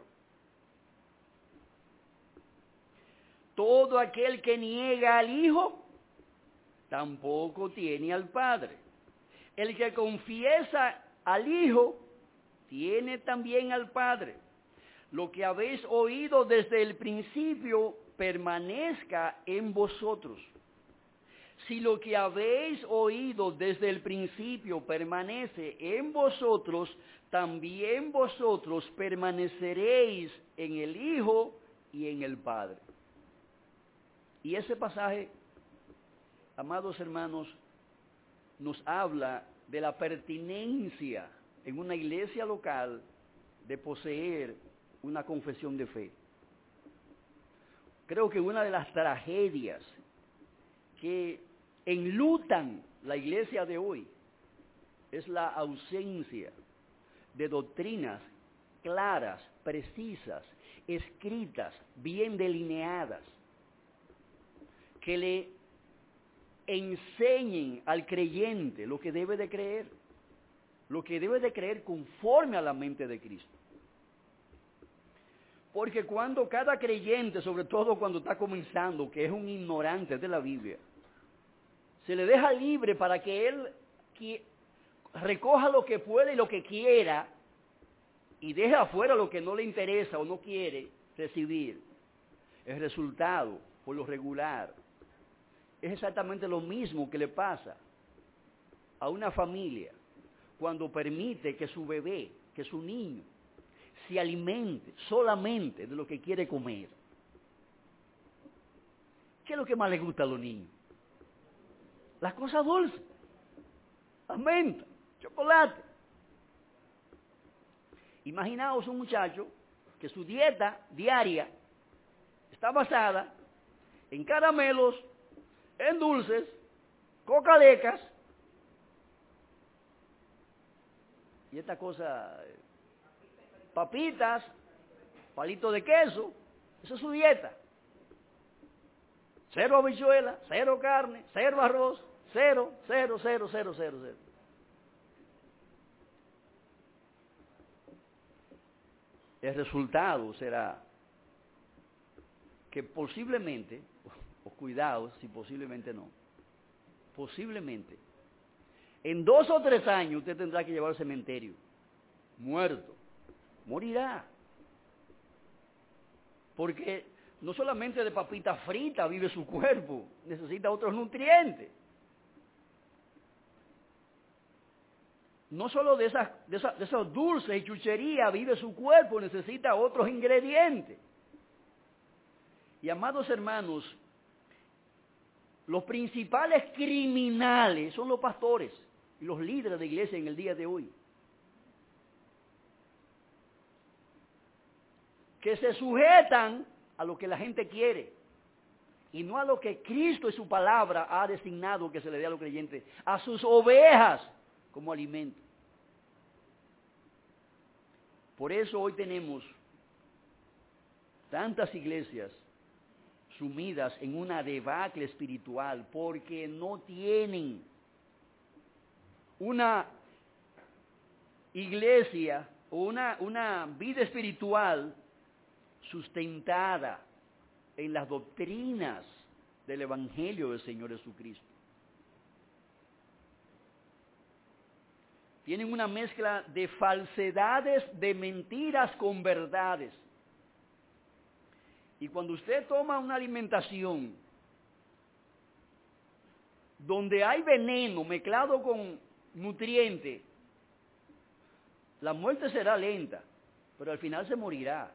Todo aquel que niega al Hijo, tampoco tiene al Padre. El que confiesa al Hijo, tiene también al Padre. Lo que habéis oído desde el principio, permanezca en vosotros. Si lo que habéis oído desde el principio permanece en vosotros, también vosotros permaneceréis en el Hijo y en el Padre. Y ese pasaje, amados hermanos, nos habla de la pertinencia en una iglesia local de poseer una confesión de fe. Creo que una de las tragedias que enlutan la iglesia de hoy es la ausencia de doctrinas claras, precisas, escritas, bien delineadas, que le enseñen al creyente lo que debe de creer, lo que debe de creer conforme a la mente de Cristo. Porque cuando cada creyente, sobre todo cuando está comenzando, que es un ignorante de la Biblia, se le deja libre para que él que recoja lo que puede y lo que quiera y deje afuera lo que no le interesa o no quiere recibir, el resultado, por lo regular, es exactamente lo mismo que le pasa a una familia cuando permite que su bebé, que su niño, se alimente solamente de lo que quiere comer. ¿Qué es lo que más les gusta a los niños? Las cosas dulces, las mentas, chocolate. Imaginaos un muchacho que su dieta diaria está basada en caramelos, en dulces, cocalecas, y esta cosa, papitas, palitos de queso, esa es su dieta. Cero habichuela, cero carne, cero arroz, cero, cero, cero, cero, cero, cero. el resultado será que posiblemente, o cuidado si posiblemente no, posiblemente, en dos o tres años usted tendrá que llevar al cementerio, muerto, morirá. Porque no solamente de papita frita vive su cuerpo, necesita otros nutrientes. No solo de, esas, de, esas, de esos dulces y chucherías vive su cuerpo, necesita otros ingredientes. Y amados hermanos, los principales criminales son los pastores y los líderes de iglesia en el día de hoy, que se sujetan a lo que la gente quiere y no a lo que Cristo y su palabra ha designado que se le dé a los creyentes, a sus ovejas como alimento. Por eso hoy tenemos tantas iglesias sumidas en una debacle espiritual, porque no tienen una iglesia o una, una vida espiritual sustentada en las doctrinas del Evangelio del Señor Jesucristo. Tienen una mezcla de falsedades, de mentiras con verdades. Y cuando usted toma una alimentación donde hay veneno mezclado con nutrientes, la muerte será lenta, pero al final se morirá.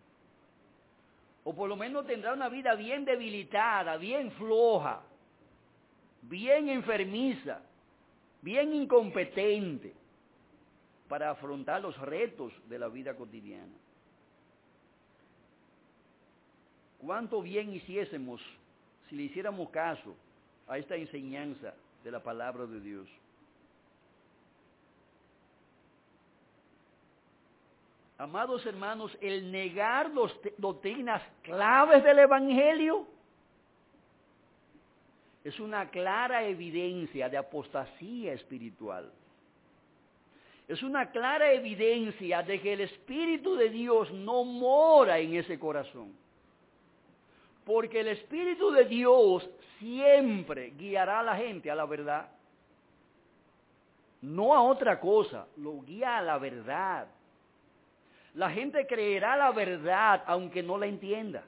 O por lo menos tendrá una vida bien debilitada, bien floja, bien enfermiza, bien incompetente para afrontar los retos de la vida cotidiana. ¿Cuánto bien hiciésemos si le hiciéramos caso a esta enseñanza de la palabra de Dios? Amados hermanos, el negar dos doctrinas claves del Evangelio es una clara evidencia de apostasía espiritual. Es una clara evidencia de que el Espíritu de Dios no mora en ese corazón. Porque el Espíritu de Dios siempre guiará a la gente a la verdad. No a otra cosa, lo guía a la verdad. La gente creerá la verdad aunque no la entienda.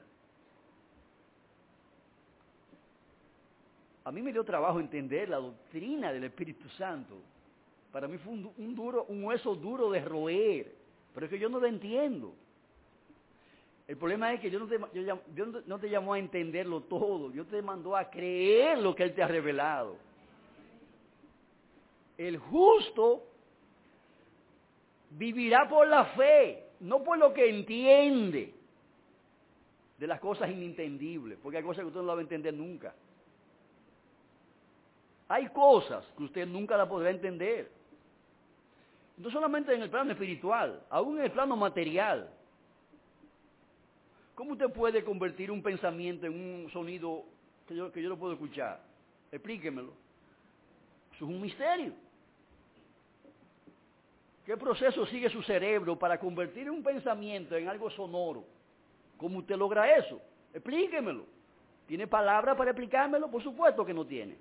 A mí me dio trabajo entender la doctrina del Espíritu Santo. Para mí fue un, un, duro, un hueso duro de roer, pero es que yo no lo entiendo. El problema es que yo no, te, yo, yo no te llamó a entenderlo todo, Dios te mandó a creer lo que Él te ha revelado. El justo vivirá por la fe, no por lo que entiende de las cosas inintendibles, porque hay cosas que usted no las va a entender nunca. Hay cosas que usted nunca las podrá entender. No solamente en el plano espiritual, aún en el plano material. ¿Cómo usted puede convertir un pensamiento en un sonido que yo, que yo no puedo escuchar? Explíquemelo. Eso es un misterio. ¿Qué proceso sigue su cerebro para convertir un pensamiento en algo sonoro? ¿Cómo usted logra eso? Explíquemelo. ¿Tiene palabras para explicármelo? Por supuesto que no tiene.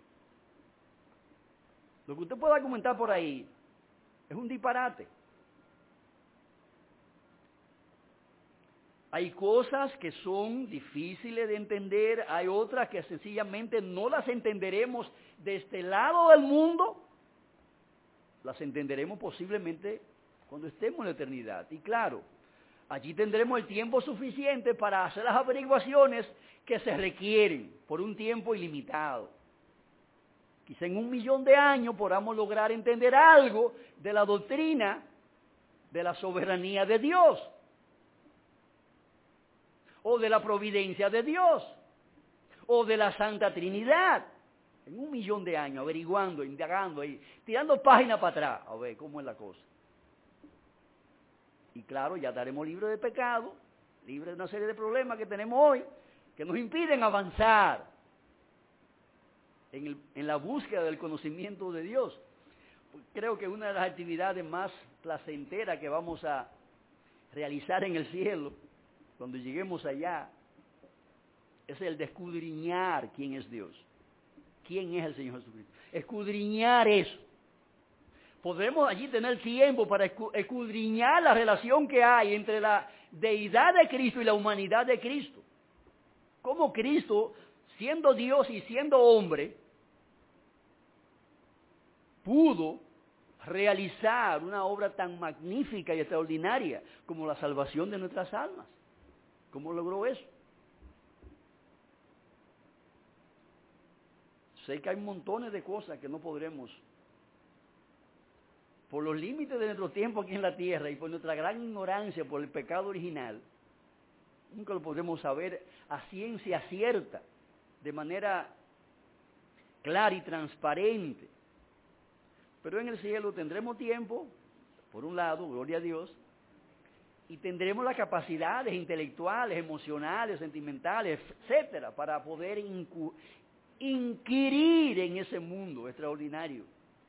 Lo que usted puede argumentar por ahí es un disparate. Hay cosas que son difíciles de entender, hay otras que sencillamente no las entenderemos de este lado del mundo, las entenderemos posiblemente cuando estemos en la eternidad. Y claro, allí tendremos el tiempo suficiente para hacer las averiguaciones que se requieren por un tiempo ilimitado. Quizá en un millón de años podamos lograr entender algo de la doctrina de la soberanía de Dios, o de la providencia de Dios, o de la Santa Trinidad. En un millón de años, averiguando, indagando, ahí, tirando páginas para atrás, a ver cómo es la cosa. Y claro, ya estaremos libres de pecado, libres de una serie de problemas que tenemos hoy, que nos impiden avanzar en, el, en la búsqueda del conocimiento de Dios. Creo que una de las actividades más placenteras que vamos a realizar en el cielo, cuando lleguemos allá, es el de escudriñar quién es Dios, quién es el Señor Jesucristo. Escudriñar eso. Podremos allí tener tiempo para escudriñar la relación que hay entre la deidad de Cristo y la humanidad de Cristo. Cómo Cristo, siendo Dios y siendo hombre, pudo realizar una obra tan magnífica y extraordinaria como la salvación de nuestras almas. ¿Cómo logró eso? Sé que hay montones de cosas que no podremos, por los límites de nuestro tiempo aquí en la tierra y por nuestra gran ignorancia por el pecado original, nunca lo podremos saber a ciencia cierta, de manera clara y transparente. Pero en el cielo tendremos tiempo, por un lado, gloria a Dios, y tendremos las capacidades intelectuales, emocionales, sentimentales, etcétera, para poder incu- inquirir en ese mundo extraordinario.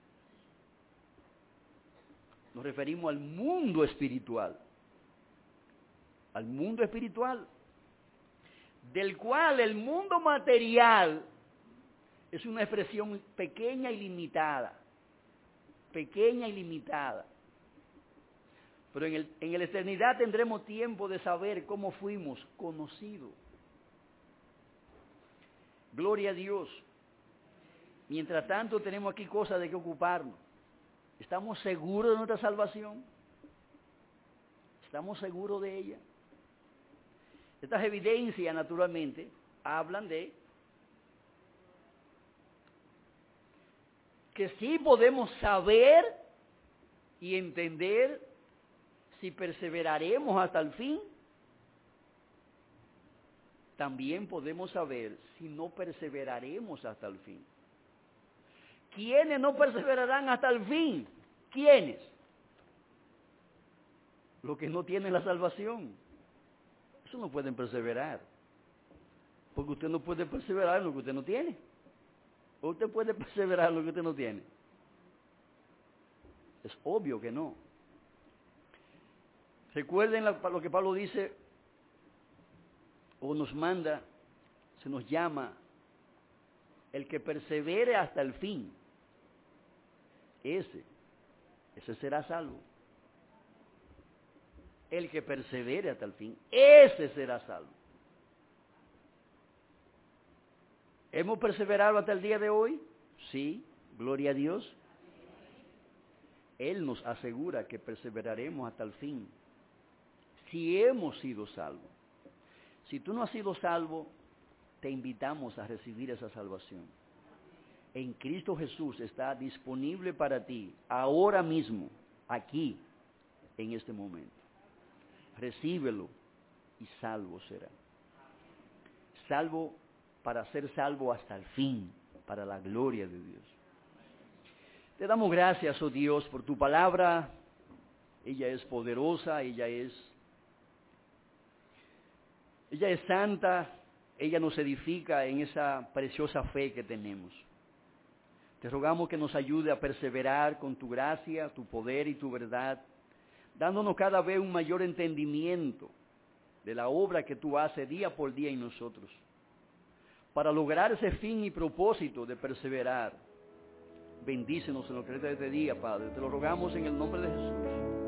Nos referimos al mundo espiritual, al mundo espiritual, del cual el mundo material es una expresión pequeña y limitada, pequeña y limitada. Pero en, el, en la eternidad tendremos tiempo de saber cómo fuimos conocidos. Gloria a Dios. Mientras tanto tenemos aquí cosas de que ocuparnos. ¿Estamos seguros de nuestra salvación? ¿Estamos seguros de ella? Estas evidencias, naturalmente, hablan de que sí podemos saber y entender si perseveraremos hasta el fin. También podemos saber si no perseveraremos hasta el fin. ¿Quiénes no perseverarán hasta el fin? ¿Quiénes? Los que no tienen la salvación. Eso no pueden perseverar. Porque usted no puede perseverar en lo que usted no tiene. ¿O usted puede perseverar en lo que usted no tiene? Es obvio que no. Recuerden lo que Pablo dice, o nos manda, se nos llama, el que persevere hasta el fin. Ese, ese será salvo. El que persevere hasta el fin, ese será salvo. ¿Hemos perseverado hasta el día de hoy? Sí, gloria a Dios. Él nos asegura que perseveraremos hasta el fin, si hemos sido salvos. Si tú no has sido salvo, te invitamos a recibir esa salvación. En Cristo Jesús está disponible para ti, ahora mismo, aquí, en este momento. Recíbelo y salvo será. Salvo para ser salvo hasta el fin, para la gloria de Dios. Te damos gracias, oh Dios, por tu palabra. Ella es poderosa, ella es, ella es santa, ella nos edifica en esa preciosa fe que tenemos. Te rogamos que nos ayude a perseverar con tu gracia, tu poder y tu verdad, dándonos cada vez un mayor entendimiento de la obra que tú haces día por día en nosotros, para lograr ese fin y propósito de perseverar. Bendícenos en lo que resta de este día, Padre. Te lo rogamos en el nombre de Jesús.